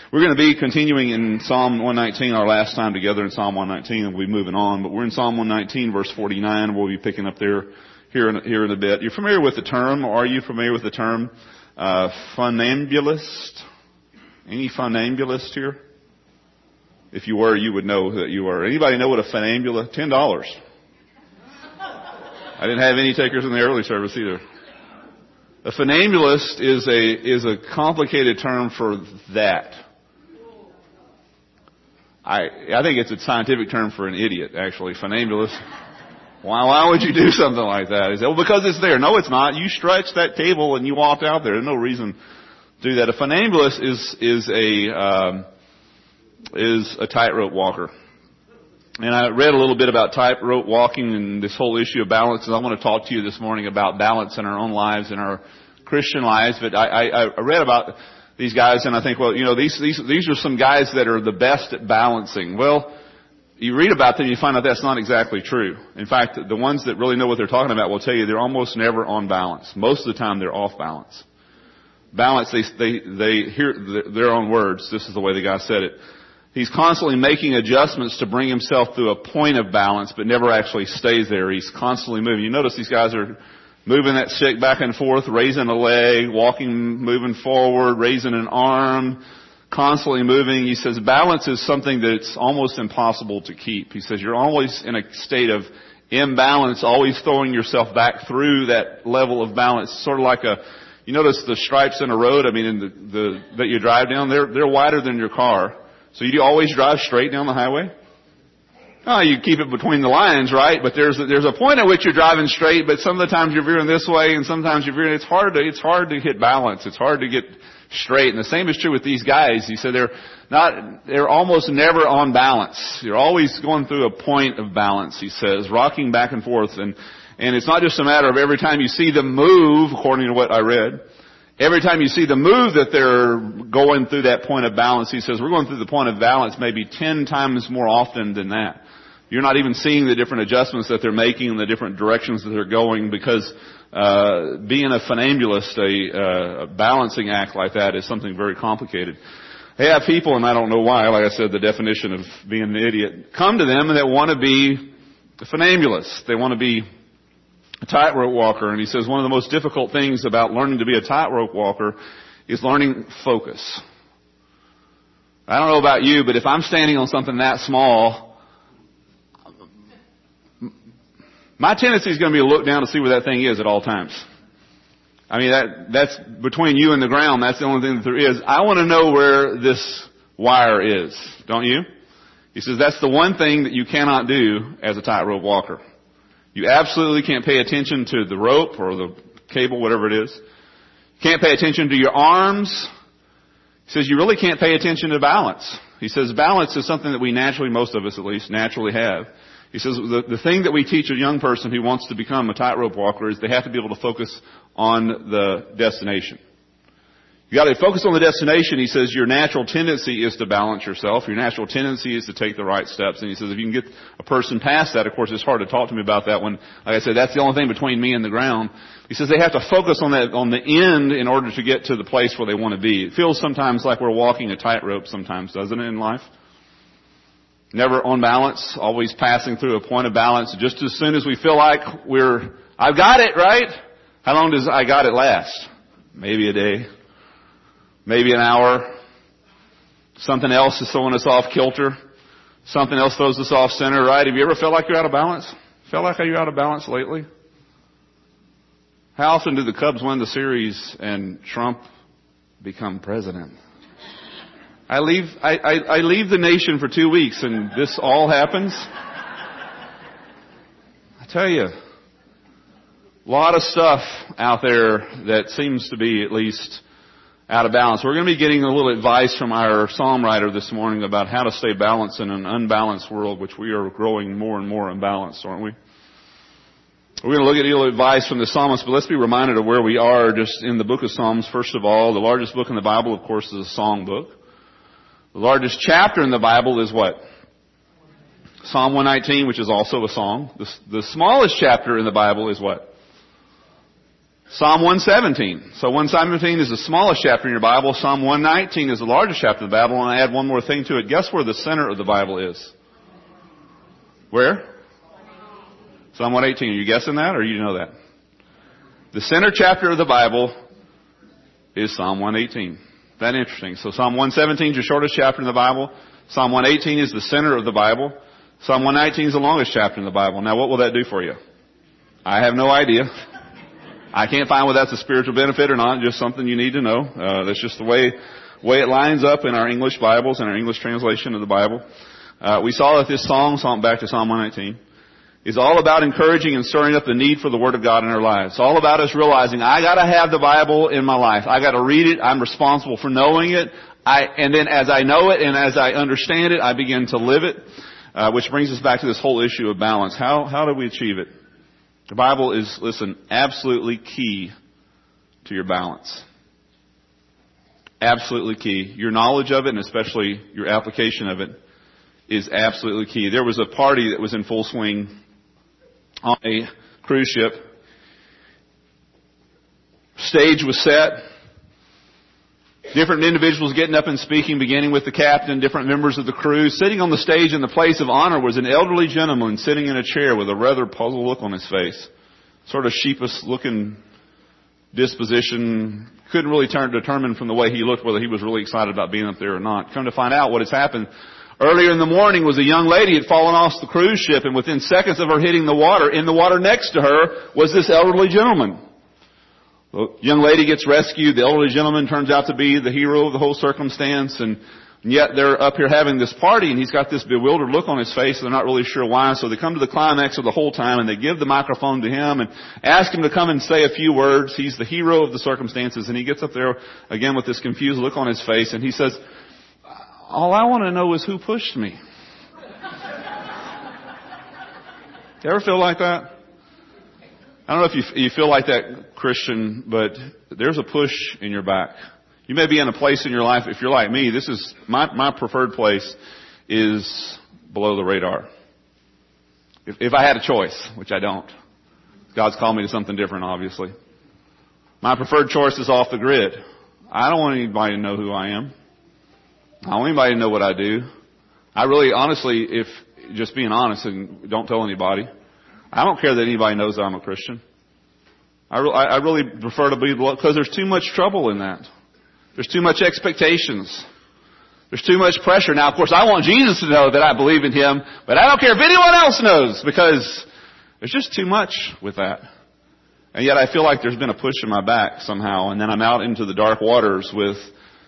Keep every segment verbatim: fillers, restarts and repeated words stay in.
We're going to be continuing in Psalm one nineteen, our last time together in Psalm one nineteen, and we'll be moving on. But we're in Psalm one nineteen, verse forty-nine. We'll be picking up there here in, here in a bit. You're familiar with the term, or are you familiar with the term uh, funambulist? Any funambulist here? If you were, you would know that you were. Anybody know what a funambulist? Ten dollars. I didn't have any takers in the early service either. A funambulist is a is a complicated term for that. I I think it's a scientific term for an idiot, actually. Funambulist. Why why would you do something like that? He said, well, because it's there. No, it's not. You stretched that table and you walked out there. There's no reason to do that. A funambulist is is a um, is a tightrope walker. And I read a little bit about tightrope walking and this whole issue of balance. And I want to talk to you this morning about balance in our own lives, in our Christian lives. But I, I, I read about these guys, and I think, well, you know, these these these are some guys that are the best at balancing. Well, you read about them, and you find out that's not exactly true. In fact, the ones that really know what they're talking about will tell you they're almost never on balance. Most of the time, they're off balance. Balance, they they they hear their own words. This is the way the guy said it. He's constantly making adjustments to bring himself to a point of balance, but never actually stays there. He's constantly moving. You notice these guys are moving that stick back and forth, raising a leg, walking, moving forward, raising an arm, constantly moving. He says balance is something that's almost impossible to keep. He says you're always in a state of imbalance, always throwing yourself back through that level of balance, sort of like a, you notice the stripes in a road, I mean, in the, the that you drive down, they're, they're wider than your car. So you do always drive straight down the highway? Oh, you keep it between the lines, right? But there's a, there's a point at which you're driving straight, but some of the times you're veering this way and sometimes you're veering, it's hard to, it's hard to hit balance. It's hard to get straight. And the same is true with these guys. He said they're not, they're almost never on balance. You're always going through a point of balance, he says, rocking back and forth. And, and it's not just a matter of every time you see them move, according to what I read. Every time you see the move that they're going through that point of balance, he says, we're going through the point of balance maybe ten times more often than that. You're not even seeing the different adjustments that they're making and the different directions that they're going because uh being a funambulist, a, uh, a balancing act like that is something very complicated. They have people, and I don't know why, like I said, the definition of being an idiot, come to them that want to be funambulists. They want to be a tightrope walker, and he says one of the most difficult things about learning to be a tightrope walker is learning focus. I don't know about you, but if I'm standing on something that small, my tendency is going to be to look down to see where that thing is at all times. I mean, that that's between you and the ground. That's the only thing that there is. I want to know where this wire is, don't you? He says that's the one thing that you cannot do as a tightrope walker. You absolutely can't pay attention to the rope or the cable, whatever it is. You can't pay attention to your arms. He says you really can't pay attention to balance. He says balance is something that we naturally, most of us at least, naturally have. He says the, the thing that we teach a young person who wants to become a tightrope walker is they have to be able to focus on the destination. You got to focus on the destination. He says your natural tendency is to balance yourself. Your natural tendency is to take the right steps. And he says if you can get a person past that, of course it's hard to talk to me about that when, like I said, that's the only thing between me and the ground. He says they have to focus on that, on the end in order to get to the place where they want to be. It feels sometimes like we're walking a tightrope sometimes, doesn't it, in life? Never on balance, always passing through a point of balance. Just as soon as we feel like we're, I've got it, right? How long does I got it last? Maybe a day. Maybe an hour. Something else is throwing us off kilter. Something else throws us off center, right? Have you ever felt like you're out of balance? Felt like you're out of balance lately? How often do the Cubs win the series and Trump become president? I leave, I, I, I leave the nation for two weeks and this all happens. I tell you, a lot of stuff out there that seems to be at least out of balance. We're going to be getting a little advice from our psalm writer this morning about how to stay balanced in an unbalanced world, which we are growing more and more unbalanced, aren't we? We're going to look at a little advice from the psalmist, but let's be reminded of where we are just in the book of Psalms. First of all, the largest book in the Bible, of course, is a song book. The largest chapter in the Bible is what? Psalm one nineteen, which is also a song. The, the smallest chapter in the Bible is what? Psalm one seventeen. So one seventeen is the smallest chapter in your Bible. Psalm one nineteen is the largest chapter of the Bible. And I add one more thing to it. Guess where the center of the Bible is? Where? Psalm one eighteen. Are you guessing that, or you know that? The center chapter of the Bible is Psalm one eighteen. That interesting. So Psalm one seventeen is the shortest chapter in the Bible. Psalm one eighteen is the center of the Bible. Psalm one nineteen is the longest chapter in the Bible. Now what will that do for you? I have no idea. I can't find whether that's a spiritual benefit or not. Just something you need to know. Uh, that's just the way, way it lines up in our English Bibles and our English translation of the Bible. Uh, we saw that this song, song back to Psalm one nineteen, is all about encouraging and stirring up the need for the Word of God in our lives. It's all about us realizing, I gotta have the Bible in my life. I gotta read it. I'm responsible for knowing it. I, and then as I know it and as I understand it, I begin to live it. Uh, which brings us back to this whole issue of balance. How, how do we achieve it? The Bible is, listen, absolutely key to your balance. Absolutely key. Your knowledge of it, and especially your application of it, is absolutely key. There was a party that was in full swing on a cruise ship. Stage was set. Different individuals getting up and speaking, beginning with the captain, different members of the crew. Sitting on the stage in the place of honor was an elderly gentleman sitting in a chair with a rather puzzled look on his face. Sort of sheepish looking disposition. Couldn't really turn, determine from the way he looked whether he was really excited about being up there or not. Come to find out what has happened. Earlier in the morning was a young lady had fallen off the cruise ship, and within seconds of her hitting the water, in the water next to her was this elderly gentleman. The young lady gets rescued. The elderly gentleman turns out to be the hero of the whole circumstance. And, and yet they're up here having this party, and he's got this bewildered look on his face. They're not really sure why. So they come to the climax of the whole time, and they give the microphone to him and ask him to come and say a few words. He's the hero of the circumstances. And he gets up there again with this confused look on his face. And he says, all I want to know is who pushed me. You ever feel like that? I don't know if you, you feel like that, Christian, but there's a push in your back. You may be in a place in your life, if you're like me, this is, my, my preferred place is below the radar. If, if I had a choice, which I don't. God's called me to something different, obviously. My preferred choice is off the grid. I don't want anybody to know who I am. I don't want anybody to know what I do. I really, honestly, if, just being honest and don't tell anybody, I don't care that anybody knows that I'm a Christian. I, re- I really prefer to be, because there's too much trouble in that. There's too much expectations. There's too much pressure. Now, of course, I want Jesus to know that I believe in Him, but I don't care if anyone else knows, because there's just too much with that. And yet I feel like there's been a push in my back somehow, and then I'm out into the dark waters with,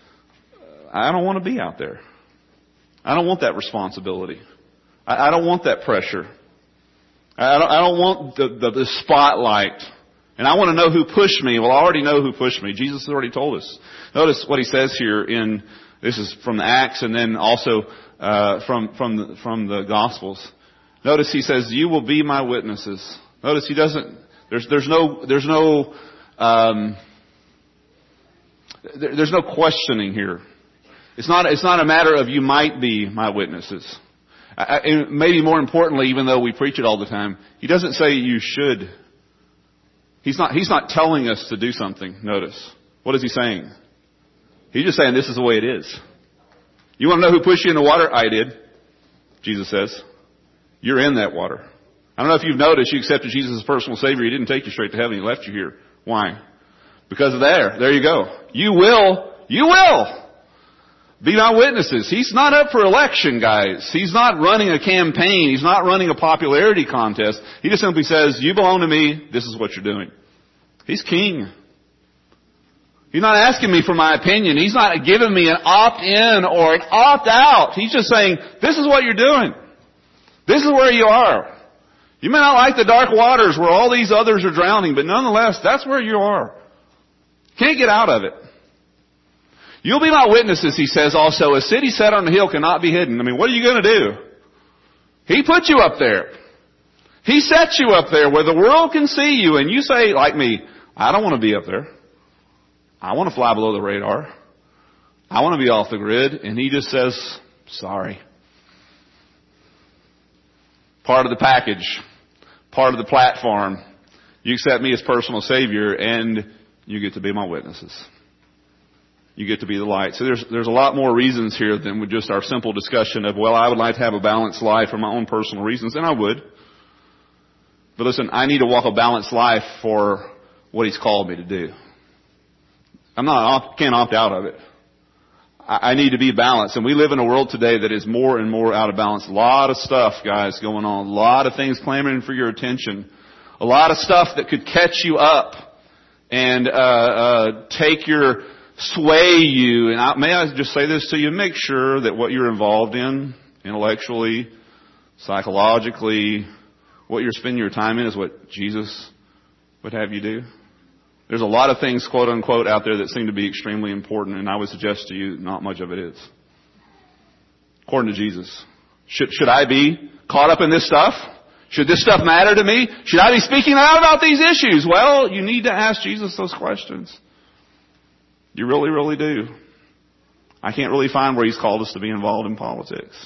I don't want to be out there. I don't want that responsibility. I, I don't want that pressure. I don't, I don't want the, the, the spotlight. And I want to know who pushed me. Well, I already know who pushed me. Jesus has already told us. Notice what He says here in, this is from the Acts and then also uh, from, from, the, from the Gospels. Notice He says, you will be my witnesses. Notice He doesn't, there's, there's no, there's no, um, there, there's no questioning here. It's not, it's not a matter of you might be my witnesses. I, and maybe more importantly, even though we preach it all the time, He doesn't say you should. He's not, He's not telling us to do something. Notice. What is He saying? He's just saying this is the way it is. You want to know who pushed you in the water? I did. Jesus says. You're in that water. I don't know if you've noticed you accepted Jesus as personal Savior. He didn't take you straight to heaven. He left you here. Why? Because of there. There you go. You will. You will. Be my witnesses. He's not up for election, guys. He's not running a campaign. He's not running a popularity contest. He just simply says, you belong to me. This is what you're doing. He's king. He's not asking me for my opinion. He's not giving me an opt-in or an opt-out. He's just saying, this is what you're doing. This is where you are. You may not like the dark waters where all these others are drowning, but nonetheless, that's where you are. Can't get out of it. You'll be my witnesses, He says also. A city set on a hill cannot be hidden. I mean, what are you going to do? He put you up there. He set you up there where the world can see you. And you say, like me, I don't want to be up there. I want to fly below the radar. I want to be off the grid. And He just says, sorry. Part of the package. Part of the platform. You accept me as personal Savior, and you get to be my witnesses. You get to be the light. So there's there's a lot more reasons here than with just our simple discussion of, well, I would like to have a balanced life for my own personal reasons, and I would. But listen, I need to walk a balanced life for what He's called me to do. I'm not can't opt out of it. I need to be balanced. And we live in a world today that is more and more out of balance. A lot of stuff, guys, going on. A lot of things clamoring for your attention. A lot of stuff that could catch you up and uh, uh take your, sway you. And I, may I just say this to you? Make sure that what you're involved in, intellectually, psychologically, what you're spending your time in is what Jesus would have you do. There's a lot of things, quote unquote, out there that seem to be extremely important, and I would suggest to you not much of it is. According to Jesus. Should, should I be caught up in this stuff? Should this stuff matter to me? Should I be speaking out about these issues? Well, you need to ask Jesus those questions. You really, really do. I can't really find where He's called us to be involved in politics.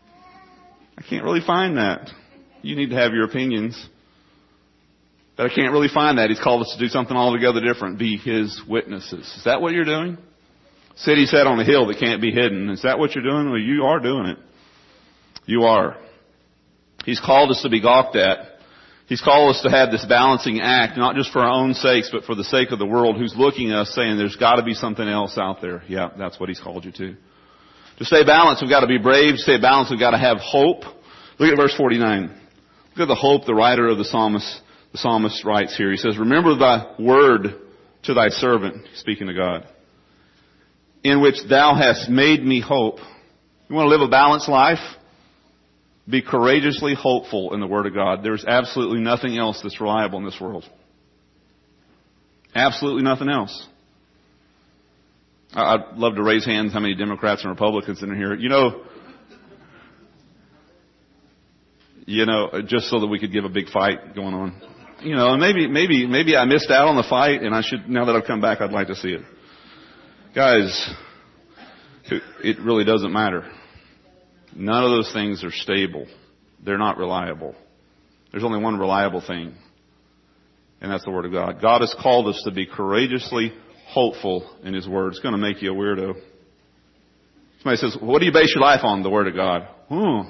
I can't really find that. You need to have your opinions. But I can't really find that. He's called us to do something altogether different. Be His witnesses. Is that what you're doing? City set on a hill that can't be hidden. Is that what you're doing? Well, you are doing it. You are. He's called us to be gawked at. He's called us to have this balancing act, not just for our own sakes, but for the sake of the world who's looking at us saying there's got to be something else out there. Yeah, that's what He's called you to. To stay balanced, we've got to be brave. To stay balanced, we've got to have hope. Look at verse forty-nine. Look at the hope the writer of the psalmist The psalmist writes here. He says, remember thy word to thy servant, speaking to God, in which thou hast made me hope. You want to live a balanced life? Be courageously hopeful in the word of God. There's absolutely nothing else that's reliable in this world. Absolutely nothing else. I'd love to raise hands how many Democrats and Republicans in here. You know, you know, just so that we could give a big fight going on. You know, and maybe, maybe, maybe I missed out on the fight, and I should, now that I've come back, I'd like to see it. Guys, it really doesn't matter. None of those things are stable. They're not reliable. There's only one reliable thing, and that's the Word of God. God has called us to be courageously hopeful in His Word. It's going to make you a weirdo. Somebody says, what do you base your life on? The Word of God. Hmm.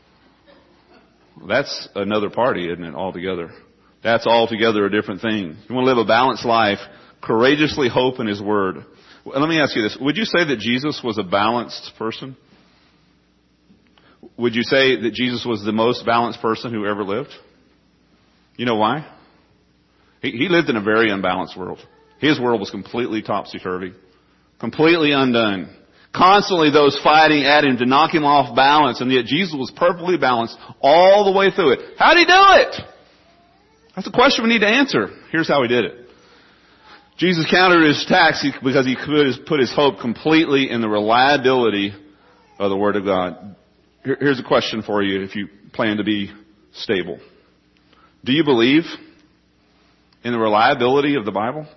That's another party, isn't it, altogether? That's altogether a different thing. You want to live a balanced life, courageously hope in His Word. Well, let me ask you this. Would you say that Jesus was a balanced person? Would you say that Jesus was the most balanced person who ever lived? You know why? He, he lived in a very unbalanced world. His world was completely topsy-turvy, completely undone. Constantly those fighting at Him to knock Him off balance, and yet Jesus was perfectly balanced all the way through it. How did He do it? That's a question we need to answer. Here's how He did it. Jesus countered His attacks because He could put His hope completely in the reliability of the Word of God. Here's a question for you if you plan to be stable. Do you believe in the reliability of the Bible?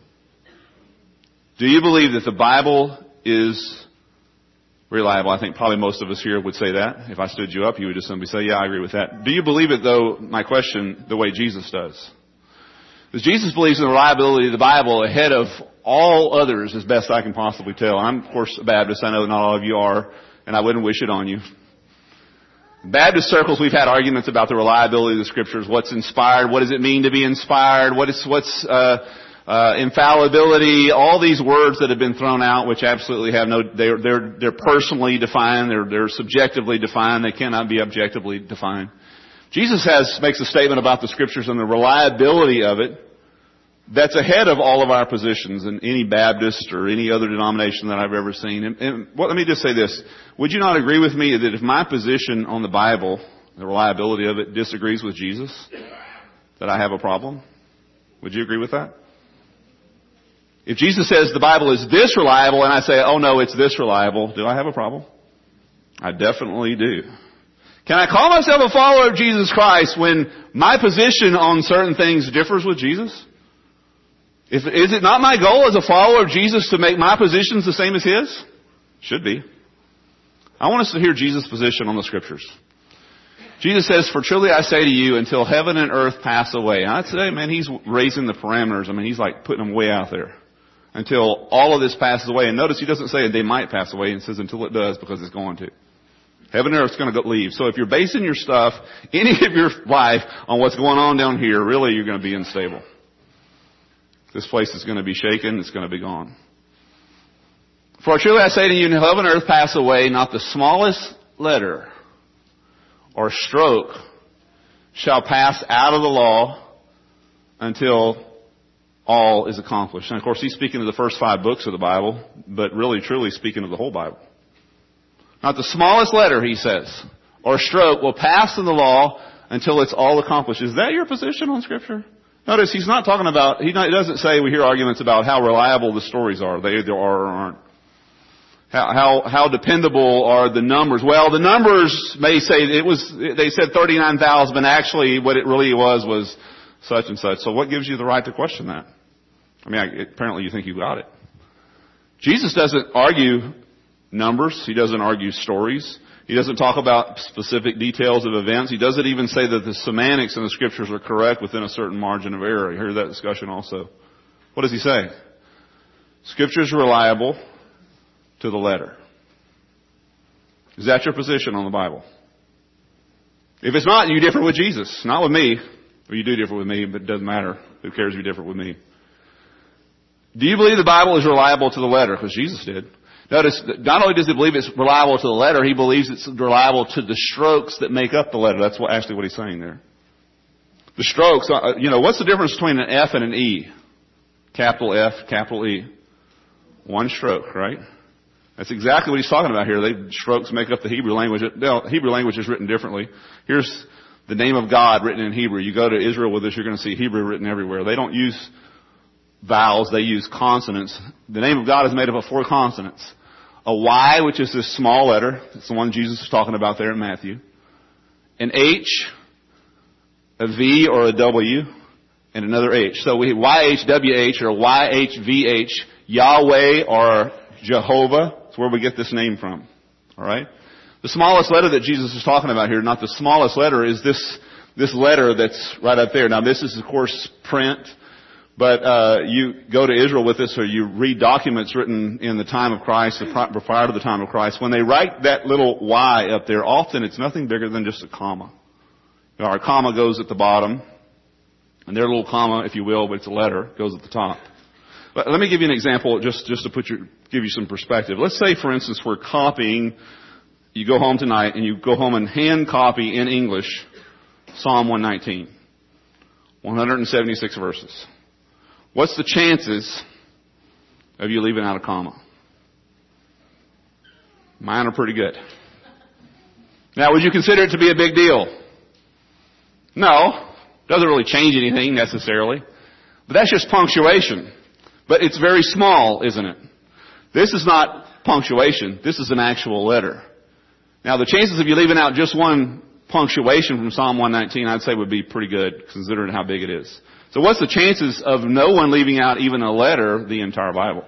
Do you believe that the Bible is reliable? I think probably most of us here would say that. If I stood you up, you would just simply say, yeah, I agree with that. Do you believe it, though, my question, the way Jesus does? Because Jesus believes in the reliability of the Bible ahead of all others, as best I can possibly tell. I'm, of course, a Baptist. I know that not all of you are, and I wouldn't wish it on you. In Baptist circles, we've had arguments about the reliability of the Scriptures. What's inspired? What does it mean to be inspired? What is, what's, uh, uh, infallibility? All these words that have been thrown out, which absolutely have no, they're, they're, they're personally defined. They're, they're subjectively defined. They cannot be objectively defined. Jesus has, makes a statement about the Scriptures and the reliability of it that's ahead of all of our positions in any Baptist or any other denomination that I've ever seen. And, and well, let me just say this. Would you not agree with me that if my position on the Bible, the reliability of it, disagrees with Jesus, that I have a problem? Would you agree with that? If Jesus says the Bible is this reliable and I say, oh no, it's this reliable, do I have a problem? I definitely do. Can I call myself a follower of Jesus Christ when my position on certain things differs with Jesus? If, is it not my goal as a follower of Jesus to make my positions the same as His? Should be. I want us to hear Jesus' position on the Scriptures. Jesus says, for truly I say to you, until heaven and earth pass away. And I'd say, man, he's raising the parameters. I mean, he's like putting them way out there. Until all of this passes away. And notice he doesn't say they might pass away. He says until it does, because it's going to. Heaven and earth's going to go leave. So if you're basing your stuff, any of your life, on what's going on down here, really you're going to be unstable. This place is going to be shaken. It's going to be gone. For truly I say to you, until heaven and earth pass away, not the smallest letter or stroke shall pass out of the law until all is accomplished. And of course, he's speaking of the first five books of the Bible, but really, truly speaking of the whole Bible. Not the smallest letter, he says, or stroke will pass in the law until it's all accomplished. Is that your position on Scripture? Notice he's not talking about, he doesn't say, we hear arguments about how reliable the stories are. They either are or aren't. How, how, how dependable are the numbers? Well, the numbers may say it was, they said thirty-nine thousand, but actually what it really was was such and such. So what gives you the right to question that? I mean, I, apparently you think you got it. Jesus doesn't argue numbers. He doesn't argue stories. He doesn't talk about specific details of events. He doesn't even say that the semantics in the Scriptures are correct within a certain margin of error. You heard that discussion also. What does he say? Scripture is reliable to the letter. Is that your position on the Bible? If it's not, you differ with Jesus. Not with me. Or you do differ with me, but it doesn't matter. Who cares if you differ with me? Do you believe the Bible is reliable to the letter? Because Jesus did. Notice, that not only does he believe it's reliable to the letter, he believes it's reliable to the strokes that make up the letter. That's what, actually what he's saying there. The strokes, uh, you know, what's the difference between an F and an E? Capital F, capital E. One stroke, right? That's exactly what he's talking about here. They, strokes make up the Hebrew language. No, Hebrew language is written differently. Here's the name of God written in Hebrew. You go to Israel with us, you're going to see Hebrew written everywhere. They don't use vowels, they use consonants. The name of God is made up of four consonants. A Y, which is this small letter. It's the one Jesus is talking about there in Matthew. An H, a V or a W, and another H. So we Y H W H or Y H V H, Yahweh or Jehovah. That's where we get this name from. Alright? The smallest letter that Jesus is talking about here, not the smallest letter, is this, this letter that's right up there. Now this is of course print. But uh you go to Israel with this, or you read documents written in the time of Christ, prior to the time of Christ. When they write that little Y up there, often it's nothing bigger than just a comma. You know, our comma goes at the bottom, and their little comma, if you will, but it's a letter, goes at the top. But let me give you an example, just just to put your give you some perspective. Let's say, for instance, we're copying. You go home tonight, and you go home and hand copy in English Psalm one nineteen, one hundred seventy-six verses. What's the chances of you leaving out a comma? Mine are pretty good. Now, would you consider it to be a big deal? No. Doesn't really change anything necessarily. But that's just punctuation. But it's very small, isn't it? This is not punctuation. This is an actual letter. Now, the chances of you leaving out just one punctuation from Psalm one nineteen, I'd say would be pretty good, considering how big it is. So what's the chances of no one leaving out even a letter, the entire Bible?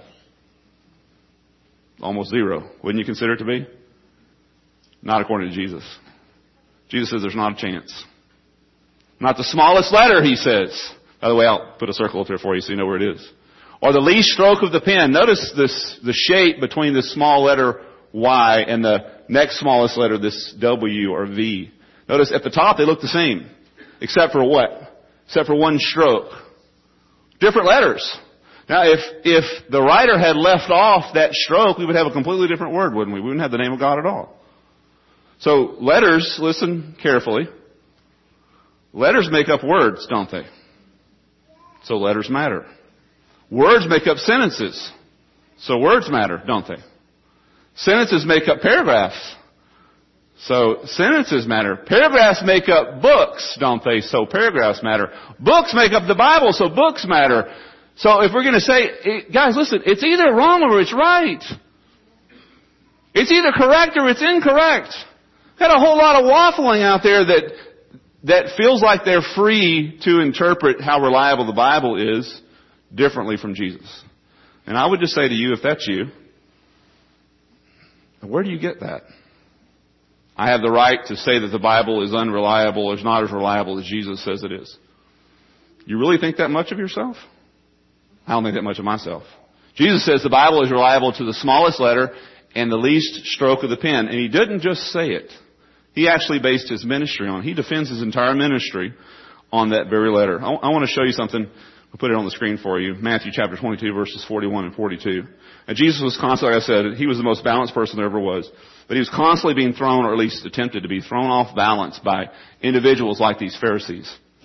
Almost zero. Wouldn't you consider it to be? Not according to Jesus. Jesus says there's not a chance. Not the smallest letter, he says. By the way, I'll put a circle up there for you so you know where it is. Or the least stroke of the pen. Notice this, the shape between this small letter Y and the next smallest letter, this W or V. Notice at the top they look the same. Except for what? Except for one stroke. Different letters. Now, if, if the writer had left off that stroke, we would have a completely different word, wouldn't we? We wouldn't have the name of God at all. So, letters, listen carefully. Letters make up words, don't they? So letters matter. Words make up sentences. So words matter, don't they? Sentences make up paragraphs. So sentences matter. Paragraphs make up books, don't they? So paragraphs matter. Books make up the Bible, so books matter. So if we're going to say, guys, listen, it's either wrong or it's right. It's either correct or it's incorrect. Got a whole lot of waffling out there that that feels like they're free to interpret how reliable the Bible is differently from Jesus. And I would just say to you, if that's you, where do you get that? I have the right to say that the Bible is unreliable or is not as reliable as Jesus says it is. You really think that much of yourself? I don't think that much of myself. Jesus says the Bible is reliable to the smallest letter and the least stroke of the pen. And he didn't just say it. He actually based his ministry on it. He defends his entire ministry on that very letter. I, I want to show you something. We'll put it on the screen for you. Matthew chapter twenty-two, verses forty-one and forty-two. And Jesus was constantly, like I said, he was the most balanced person there ever was. But he was constantly being thrown, or at least attempted to be thrown off balance by individuals like these Pharisees.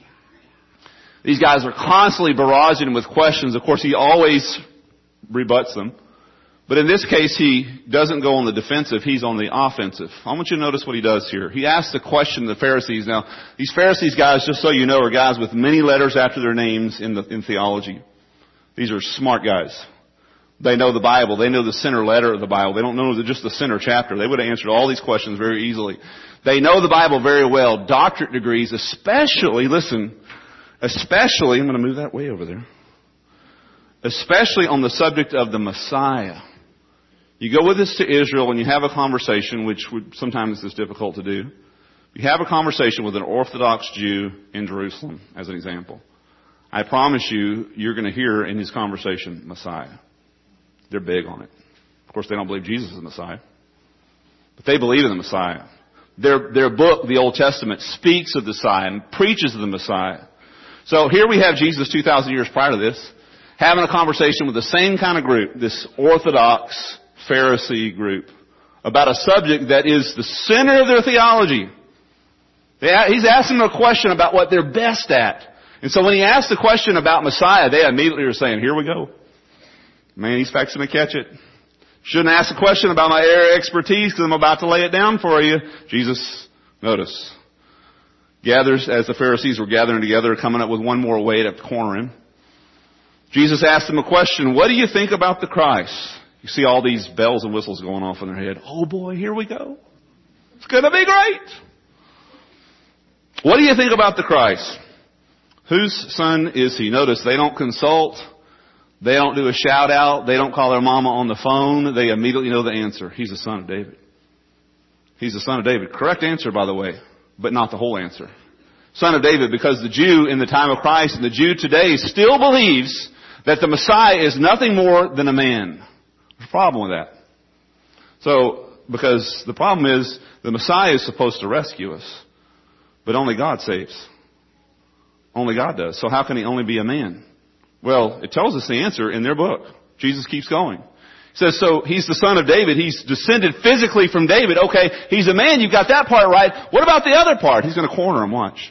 These guys are constantly barraging him with questions. Of course, he always rebuts them. But in this case, he doesn't go on the defensive. He's on the offensive. I want you to notice what he does here. He asks the question to the Pharisees. Now, these Pharisees guys, just so you know, are guys with many letters after their names in the, in theology. These are smart guys. They know the Bible. They know the center letter of the Bible. They don't know just the center chapter. They would have answered all these questions very easily. They know the Bible very well. Doctorate degrees, especially, listen, especially, I'm going to move that way over there. Especially on the subject of the Messiah. You go with us to Israel and you have a conversation, which would, sometimes is difficult to do. You have a conversation with an Orthodox Jew in Jerusalem, as an example. I promise you, you're going to hear in his conversation, Messiah. They're big on it. Of course, they don't believe Jesus is the Messiah. But they believe in the Messiah. Their, their book, the Old Testament, speaks of the Messiah and preaches of the Messiah. So here we have Jesus two thousand years prior to this, having a conversation with the same kind of group, this Orthodox Pharisee group, about a subject that is the center of their theology. He's asking them a question about what they're best at. And so when he asked the question about Messiah, they immediately were saying, here we go. Man, he's fixing to catch it. Shouldn't ask a question about my area of expertise because I'm about to lay it down for you. Jesus, notice, gathers, as the Pharisees were gathering together, coming up with one more way to corner him. Jesus asked them a question, what do you think about the Christ? You see all these bells and whistles going off in their head. Oh boy, here we go. It's going to be great. What do you think about the Christ? Whose son is he? Notice they don't consult. They don't do a shout out. They don't call their mama on the phone. They immediately know the answer. He's the son of David. He's the son of David. Correct answer, by the way, but not the whole answer. Son of David, because the Jew in the time of Christ and the Jew today still believes that the Messiah is nothing more than a man. There's a problem with that. So, because the problem is the Messiah is supposed to rescue us, but only God saves. Only God does. So how can he only be a man? Well, it tells us the answer in their book. Jesus keeps going. He says, so he's the son of David. He's descended physically from David. Okay, he's a man. You've got that part right. What about the other part? He's going to corner him. Watch.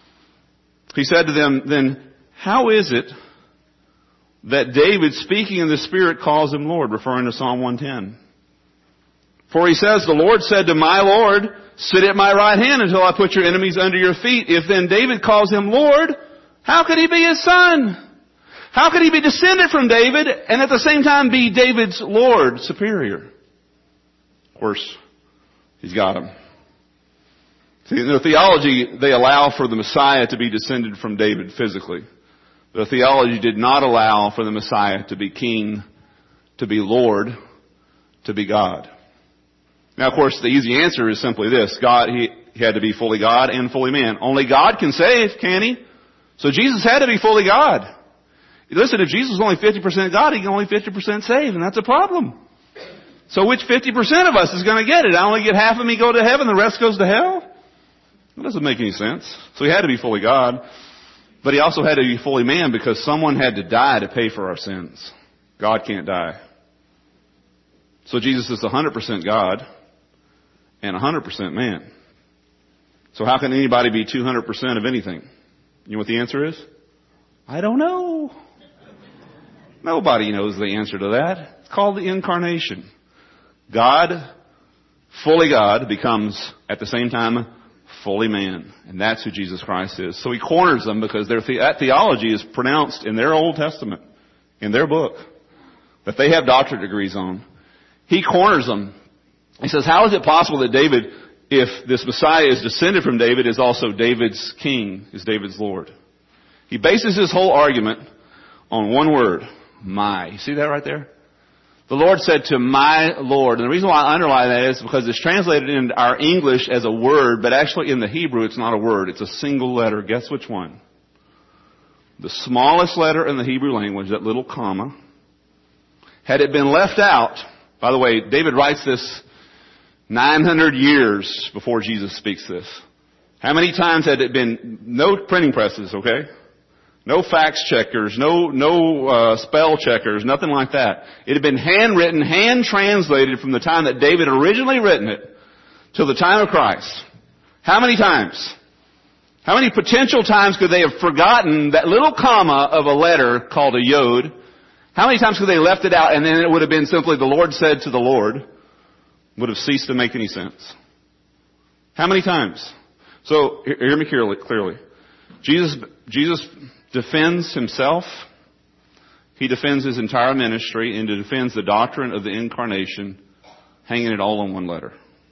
He said to them, then how is it that David, speaking in the Spirit, calls him Lord, referring to Psalm one ten? For he says, the Lord said to my Lord, sit at my right hand until I put your enemies under your feet. If then David calls him Lord, how could he be his son? How could he be descended from David and at the same time be David's Lord, superior? Of course, he's got him. See, in their theology, they allow for the Messiah to be descended from David physically. The theology did not allow for the Messiah to be king, to be Lord, to be God. Now, of course, the easy answer is simply this. God, he, he had to be fully God and fully man. Only God can save, can he? So Jesus had to be fully God. Listen, if Jesus was only fifty percent God, he can only fifty percent save, and that's a problem. So which fifty percent of us is going to get it? I only get half of me go to heaven, the rest goes to hell? That doesn't make any sense. So he had to be fully God, but he also had to be fully man because someone had to die to pay for our sins. God can't die. So Jesus is one hundred percent God and one hundred percent man. So how can anybody be two hundred percent of anything? You know what the answer is? I don't know. Nobody knows the answer to that. It's called the incarnation. God, fully God, becomes at the same time fully man. And that's who Jesus Christ is. So he corners them because their the- that theology is pronounced in their Old Testament, in their book, that they have doctorate degrees on. He corners them. He says, how is it possible that David, if this Messiah is descended from David, is also David's king, is David's Lord? He bases his whole argument on one word, my. You see that right there? The Lord said to my Lord. And the reason why I underline that is because it's translated in our English as a word, but actually in the Hebrew it's not a word. It's a single letter. Guess which one? The smallest letter in the Hebrew language, that little comma. Had it been left out, by the way, David writes this nine hundred years before Jesus speaks this. How many times had it been, no printing presses, okay? No fax checkers, no, no, uh, spell checkers, nothing like that. It had been handwritten, hand translated from the time that David originally written it till the time of Christ. How many times? How many potential times could they have forgotten that little comma of a letter called a yod? How many times could they have left it out and then it would have been simply the Lord said to the Lord? Would have ceased to make any sense. How many times? So, hear me clearly. Jesus, Jesus defends himself. He defends his entire ministry and he defends the doctrine of the incarnation, hanging it all on one letter.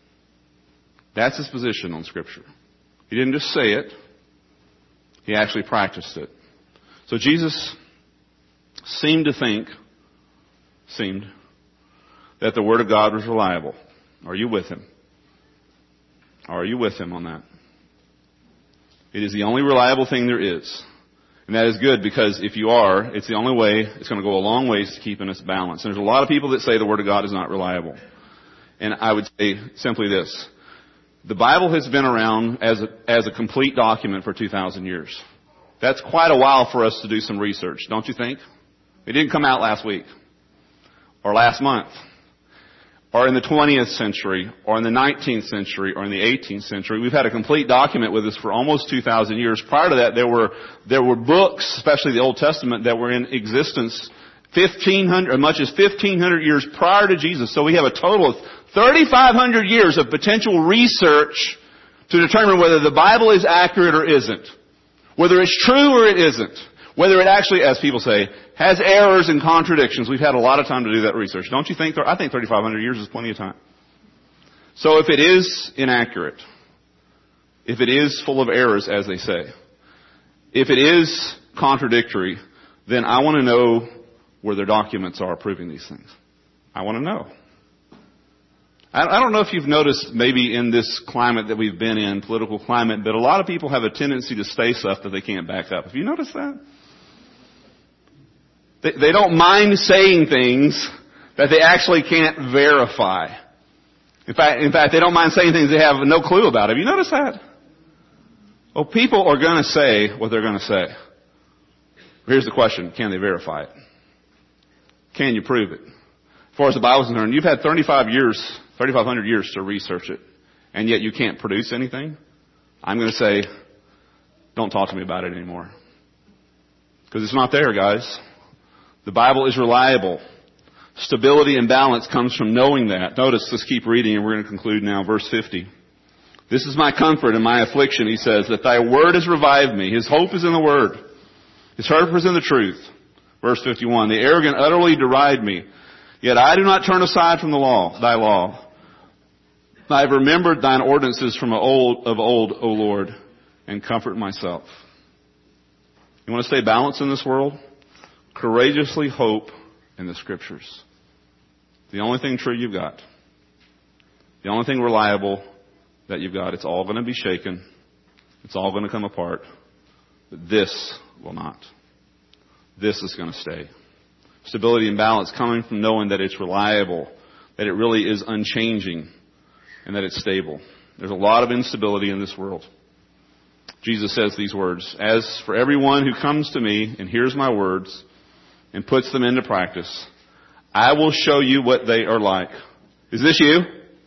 That's his position on Scripture. He didn't just say it. He actually practiced it. So Jesus seemed to think, seemed, that the Word of God was reliable. Are you with him? Are you with him on that? It is the only reliable thing there is. And that is good because if you are, it's the only way, it's going to go a long ways to keeping us balanced. And there's a lot of people that say the Word of God is not reliable. And I would say simply this. The Bible has been around as a, as a complete document for two thousand years. That's quite a while for us to do some research, don't you think? It didn't come out last week. Or last month. Or in the twentieth century, or in the nineteenth century, or in the eighteenth century. We've had a complete document with us for almost two thousand years. Prior to that, there were, there were books, especially the Old Testament, that were in existence fifteen hundred, as much as fifteen hundred years prior to Jesus. So we have a total of thirty-five hundred years of potential research to determine whether the Bible is accurate or isn't. Whether it's true or it isn't. Whether it actually, as people say, has errors and contradictions. We've had a lot of time to do that research. Don't you think? I think thirty-five hundred years is plenty of time. So if it is inaccurate, if it is full of errors, as they say, if it is contradictory, then I want to know where their documents are proving these things. I want to know. I don't know if you've noticed maybe in this climate that we've been in, political climate, but a lot of people have a tendency to say stuff that they can't back up. Have you noticed that? They, they don't mind saying things that they actually can't verify. In fact, in fact, they don't mind saying things they have no clue about. Have you noticed that? Well, people are going to say what they're going to say. Here's the question. Can they verify it? Can you prove it? As far as the Bible's concerned, you've had thirty-five years, thirty-five hundred years to research it, and yet you can't produce anything. I'm going to say, don't talk to me about it anymore. Because it's not there, guys. The Bible is reliable. Stability and balance comes from knowing that. Notice, let's keep reading and we're going to conclude now. Verse fifty. This is my comfort in my affliction, he says, that thy word has revived me. His hope is in the word. His hope is in the truth. Verse fifty-one. The arrogant utterly deride me. Yet I do not turn aside from the law, thy law. I have remembered thine ordinances from old, of old, O Lord, and comfort myself. You want to stay balanced in this world? Courageously hope in the Scriptures. The only thing true you've got. The only thing reliable that you've got. It's all going to be shaken. It's all going to come apart. But this will not. This is going to stay. Stability and balance coming from knowing that it's reliable, that it really is unchanging, and that it's stable. There's a lot of instability in this world. Jesus says these words, as for everyone who comes to me and hears my words and puts them into practice, I will show you what they are like. Is this you?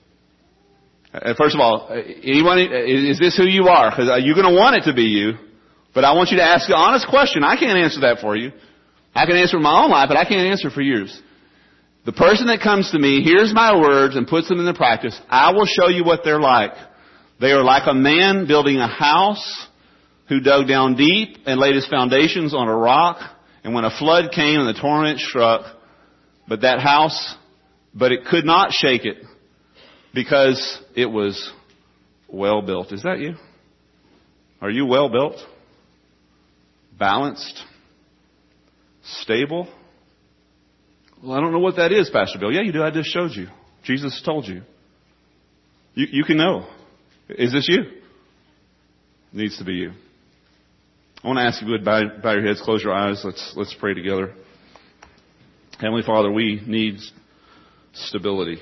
First of all, anyone, is this who you are? Because you're going to want it to be you. But I want you to ask an honest question. I can't answer that for you. I can answer in my own life, but I can't answer for yours. The person that comes to me, hears my words, and puts them into practice, I will show you what they're like. They are like a man building a house who dug down deep and laid his foundations on a rock. And when a flood came and the torrent struck, but that house, but it could not shake it because it was well built. Is that you? Are you well built? Balanced? Stable? Well, I don't know what that is, Pastor Bill. Yeah, you do. I just showed you. Jesus told you. You, you can know. Is this you? It needs to be you. I want to ask you, would bow, bow your heads, close your eyes. Let's let's pray together. Heavenly Father, we need stability.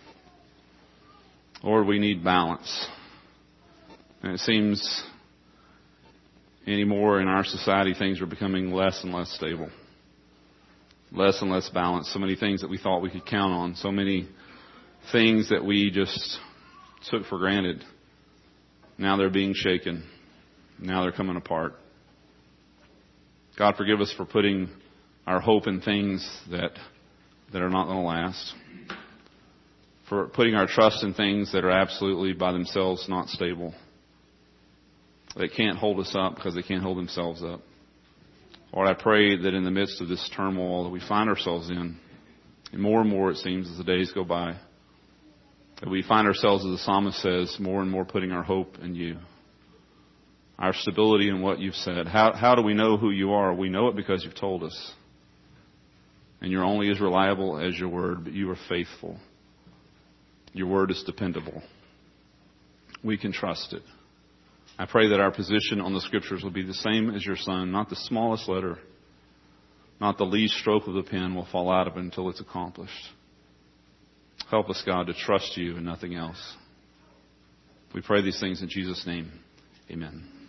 Lord, we need balance. And it seems anymore in our society, things are becoming less and less stable. Less and less balanced. So many things that we thought we could count on. So many things that we just took for granted. Now they're being shaken. Now they're coming apart. God, forgive us for putting our hope in things that that are not going to last. For putting our trust in things that are absolutely by themselves not stable. They can't hold us up because they can't hold themselves up. Lord, I pray that in the midst of this turmoil that we find ourselves in, and more and more it seems as the days go by, that we find ourselves, as the psalmist says, more and more putting our hope in you. Our stability in what you've said. How, how do we know who you are? We know it because you've told us. And you're only as reliable as your word, but you are faithful. Your word is dependable. We can trust it. I pray that our position on the Scriptures will be the same as your Son. Not the smallest letter, not the least stroke of the pen will fall out of it until it's accomplished. Help us, God, to trust you and nothing else. We pray these things in Jesus' name. Amen.